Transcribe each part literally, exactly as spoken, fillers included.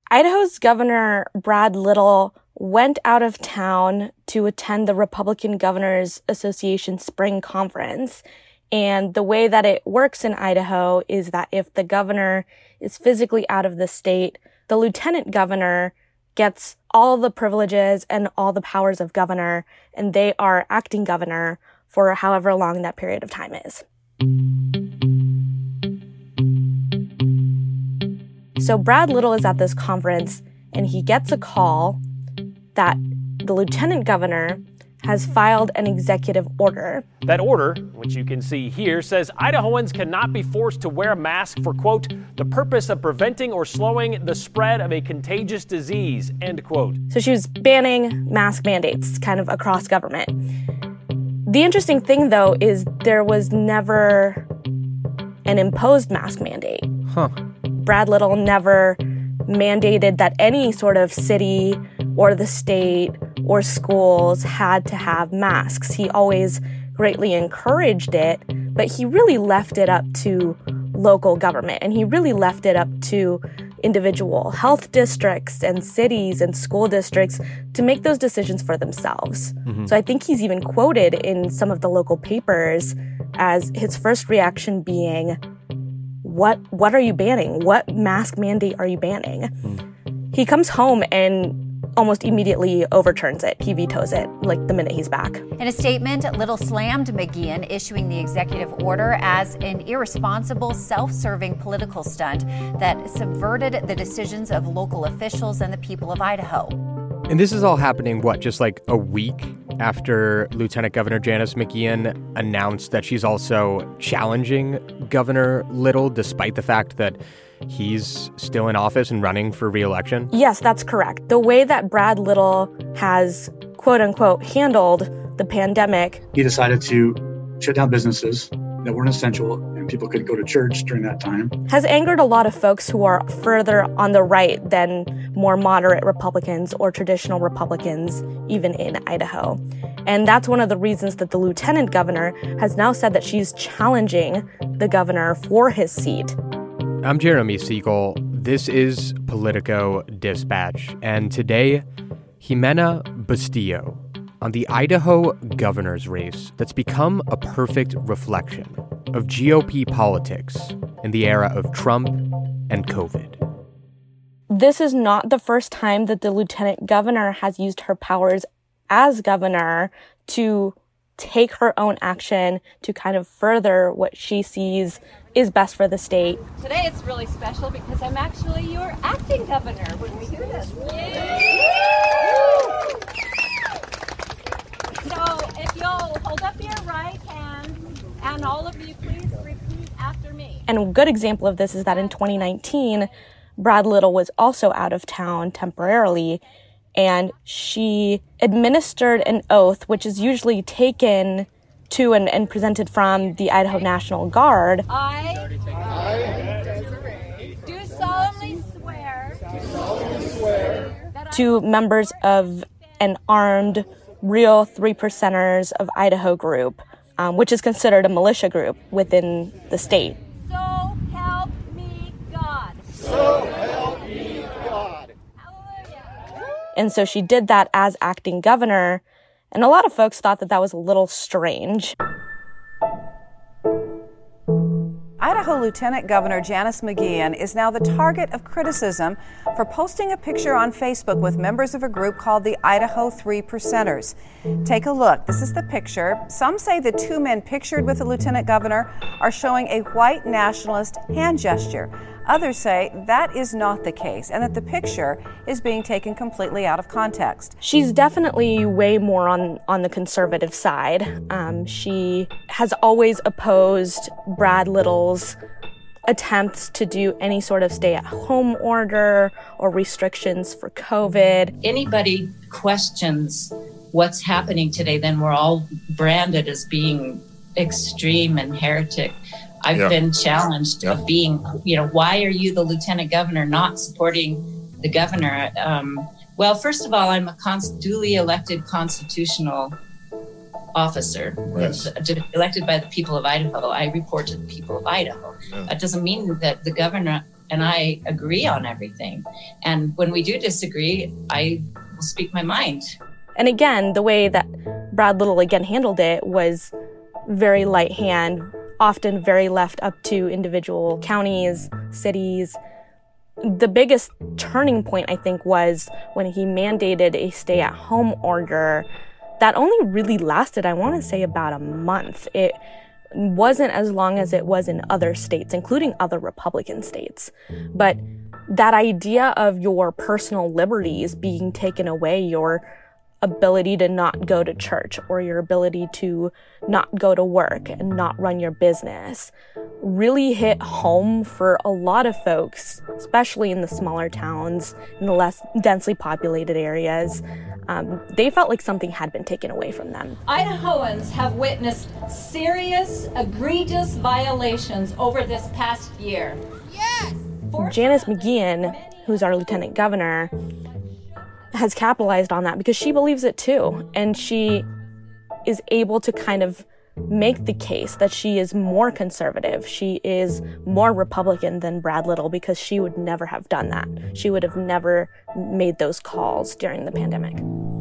Idaho's Governor Brad Little went out of town to attend the Republican Governors Association Spring Conference. And the way that it works in Idaho is that if the governor is physically out of the state, the lieutenant governor gets all the privileges and all the powers of governor, and they are acting governor for however long that period of time is. So Brad Little is at this conference, and he gets a call that the lieutenant governor has filed an executive order. That order, which you can see here, says Idahoans cannot be forced to wear a mask for, quote, the purpose of preventing or slowing the spread of a contagious disease, end quote. So she was banning mask mandates kind of across government. The interesting thing, though, is there was never an imposed mask mandate. Huh. Brad Little never mandated that any sort of city or the state or schools had to have masks. He always greatly encouraged it, but he really left it up to local government, and he really left it up to individual health districts and cities and school districts to make those decisions for themselves. Mm-hmm. So I think he's even quoted in some of the local papers as his first reaction being, what what are you banning? What mask mandate are you banning? Mm. He comes home and almost immediately overturns it. He vetoes it, like, the minute he's back. In a statement, Little slammed McGeachin issuing the executive order as an irresponsible, self-serving political stunt that subverted the decisions of local officials and the people of Idaho. And this is all happening, what, just like a week after Lieutenant Governor Janice McGeachin announced that she's also challenging Governor Little, despite the fact that he's still in office and running for re-election? Yes, that's correct. The way that Brad Little has, quote unquote, handled the pandemic. He decided to shut down businesses that weren't essential and people could go to church during that time. Has angered a lot of folks who are further on the right than more moderate Republicans or traditional Republicans, even in Idaho. And that's one of the reasons that the lieutenant governor has now said that she's challenging the governor for his seat. I'm Jeremy Siegel. This is Politico Dispatch. And today, Ximena Bustillo on the Idaho governor's race that's become a perfect reflection of G O P politics in the era of Trump and COVID. This is not the first time that the lieutenant governor has used her powers as governor to take her own action to kind of further what she sees is best for the state. Today it's really special because I'm actually your acting governor when we do this. So if you'll hold up your right hand, and all of you please repeat after me. And a good example of this is that in twenty nineteen, Brad Little was also out of town temporarily, and she administered an oath, which is usually taken to and, and presented from the Idaho National Guard. I, I do solemnly swear, do solemnly swear to members of an armed, real three percenters of Idaho group, um, which is considered a militia group within the state. So help me God. So help me God. Hallelujah. And so she did that as acting governor. And a lot of folks thought that that was a little strange. Idaho Lieutenant Governor Janice McGeachin is now the target of criticism for posting a picture on Facebook with members of a group called the Idaho Three Percenters. Take a look. This is the picture. Some say the two men pictured with the lieutenant governor are showing a white nationalist hand gesture. Others say that is not the case and that the picture is being taken completely out of context. She's definitely way more on, on the conservative side. Um, she has always opposed Brad Little's attempts to do any sort of stay-at-home order or restrictions for COVID. Anybody questions what's happening today, then we're all branded as being extreme and heretic. I've yeah. been challenged yeah. of being, you know, why are you, the lieutenant governor, not supporting the governor? Um, well, first of all, I'm a cons- duly elected constitutional officer, yes. elected by the people of Idaho. I report to the people of Idaho. Yeah. That doesn't mean that the governor and I agree on everything. And when we do disagree, I will speak my mind. And again, the way that Brad Little again handled it was very light hand, often very left up to individual counties, cities. The biggest turning point, I think, was when he mandated a stay-at-home order that only really lasted, I want to say, about a month. It wasn't as long as it was in other states, including other Republican states. But that idea of your personal liberties being taken away, your ability to not go to church or your ability to not go to work and not run your business really hit home for a lot of folks, especially in the smaller towns, in the less densely populated areas. Um, they felt like something had been taken away from them. Idahoans have witnessed serious, egregious violations over this past year. Yes! Janice McGeachin, who's our lieutenant governor, has capitalized on that because she believes it too. And she is able to kind of make the case that she is more conservative. She is more Republican than Brad Little because she would never have done that. She would have never made those calls during the pandemic.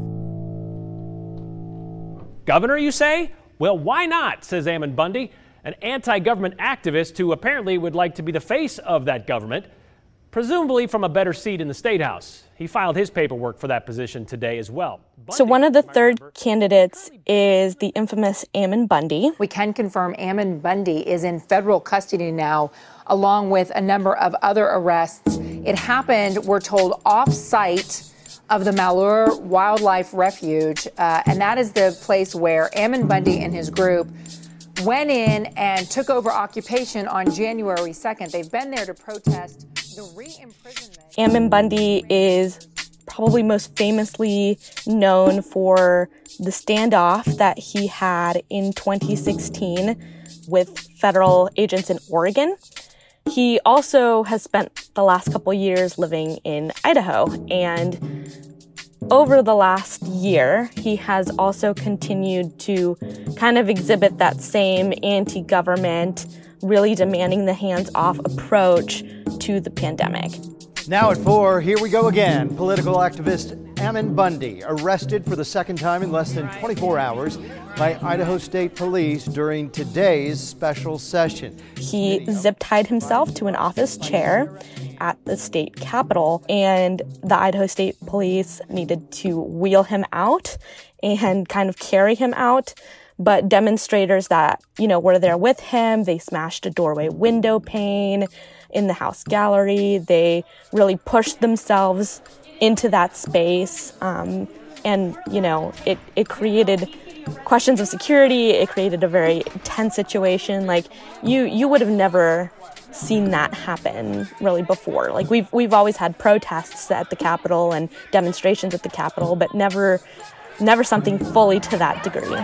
Governor, you say? Well, why not, says Ammon Bundy, an anti-government activist who apparently would like to be the face of that government, presumably from a better seat in the State House. He filed his paperwork for that position today as well. So one of the third candidates is the infamous Ammon Bundy. We can confirm Ammon Bundy is in federal custody now, along with a number of other arrests. It happened, we're told, off-site of the Malheur Wildlife Refuge, uh, and that is the place where Ammon Bundy and his group went in and took over occupation on January second. They've been there to protest the re-imprisonment. Ammon Bundy is probably most famously known for the standoff that he had in twenty sixteen with federal agents in Oregon. He also has spent the last couple years living in Idaho, and over the last year, he has also continued to kind of exhibit that same anti-government, really demanding the hands-off approach to the pandemic. Now at four, here we go again. Political activist Ammon Bundy arrested for the second time in less than twenty-four hours by Idaho State Police during today's special session. He zip-tied himself to an office chair at the state capitol, and the Idaho State Police needed to wheel him out and kind of carry him out. But demonstrators that, you know, were there with him, they smashed a doorway window pane in the House gallery. They really pushed themselves into that space. Um, and, you know, it, it created questions of security. It created a very tense situation. Like, you, you would have never seen that happen really before. Like, we've, we've always had protests at the Capitol and demonstrations at the Capitol, but never, never something fully to that degree.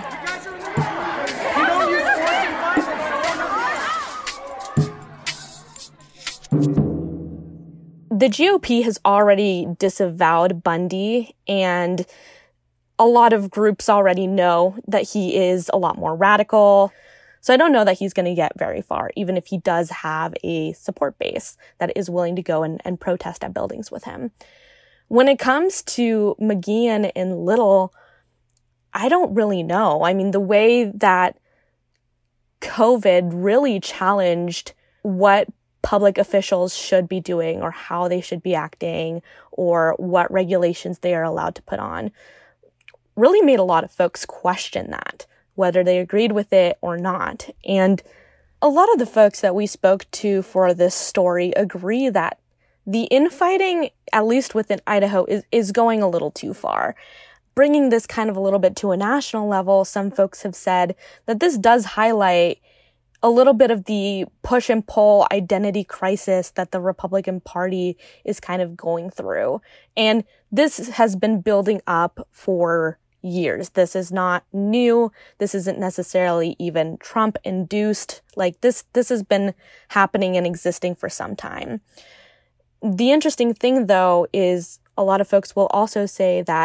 The G O P has already disavowed Bundy, and a lot of groups already know that he is a lot more radical. So I don't know that he's going to get very far, even if he does have a support base that is willing to go and, and protest at buildings with him. When it comes to McGeachin and Little, I don't really know. I mean, the way that COVID really challenged what public officials should be doing or how they should be acting or what regulations they are allowed to put on really made a lot of folks question that, whether they agreed with it or not. And a lot of the folks that we spoke to for this story agree that the infighting, at least within Idaho, is, is going a little too far. Bringing this kind of a little bit to a national level, some folks have said that this does highlight a little bit of the push and pull identity crisis that the Republican Party is kind of going through. And this has been building up for years. This is not new. This isn't necessarily even Trump induced. Like this, this has been happening and existing for some time. The interesting thing though is a lot of folks will also say that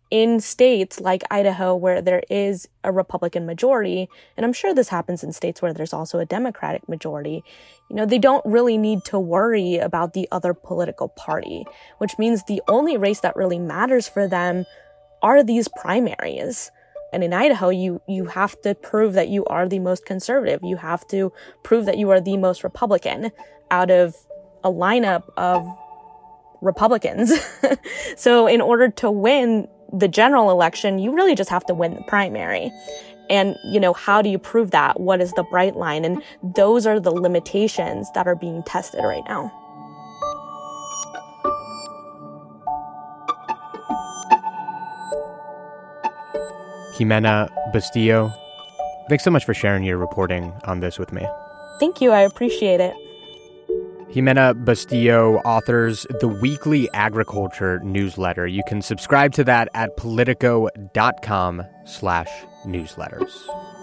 in states like Idaho, where there is a Republican majority, and I'm sure this happens in states where there's also a Democratic majority, you know, they don't really need to worry about the other political party, which means the only race that really matters for them are these primaries. And in Idaho, you you have to prove that you are the most conservative. You have to prove that you are the most Republican out of a lineup of Republicans. So in order to win the general election, you really just have to win the primary. And, you know, how do you prove that? What is the bright line? And those are the limitations that are being tested right now. Jimena Bustillo, thanks so much for sharing your reporting on this with me. Thank you. I appreciate it. Jimena Bustillo authors the weekly agriculture newsletter. You can subscribe to that at politico.com slash newsletters.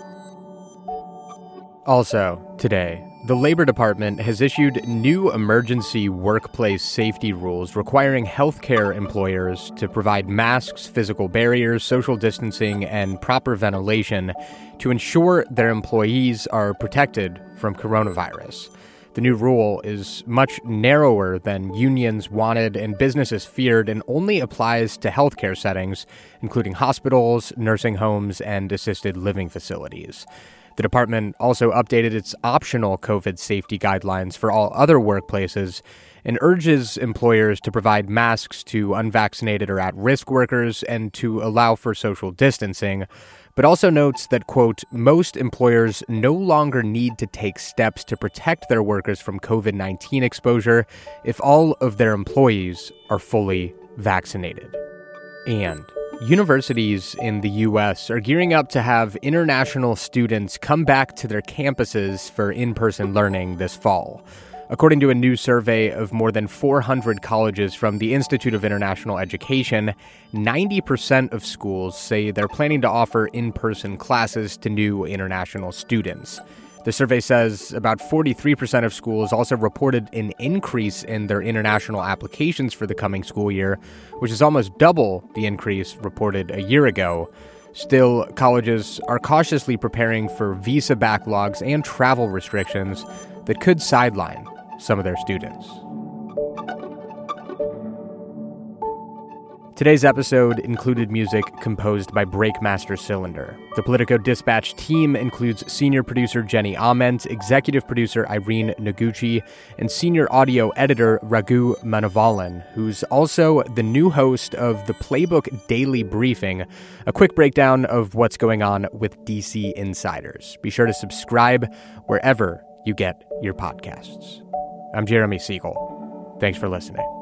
Also, today, the Labor Department has issued new emergency workplace safety rules requiring healthcare employers to provide masks, physical barriers, social distancing, and proper ventilation to ensure their employees are protected from coronavirus. The new rule is much narrower than unions wanted and businesses feared and only applies to healthcare settings, including hospitals, nursing homes, and assisted living facilities. The department also updated its optional COVID safety guidelines for all other workplaces and urges employers to provide masks to unvaccinated or at-risk workers and to allow for social distancing, but also notes that, quote, most employers no longer need to take steps to protect their workers from COVID nineteen exposure if all of their employees are fully vaccinated. And universities in the U S are gearing up to have international students come back to their campuses for in-person learning this fall. According to a new survey of more than four hundred colleges from the Institute of International Education, ninety percent of schools say they're planning to offer in-person classes to new international students. The survey says about forty-three percent of schools also reported an increase in their international applications for the coming school year, which is almost double the increase reported a year ago. Still, colleges are cautiously preparing for visa backlogs and travel restrictions that could sideline some of their students. Today's episode included music composed by Breakmaster Cylinder. The Politico Dispatch team includes senior producer Jenny Ament, executive producer Irene Noguchi, and senior audio editor Raghu Manavalan, who's also the new host of the Playbook Daily Briefing, a quick breakdown of what's going on with D C insiders. Be sure to subscribe wherever you get your podcasts. I'm Jeremy Siegel. Thanks for listening.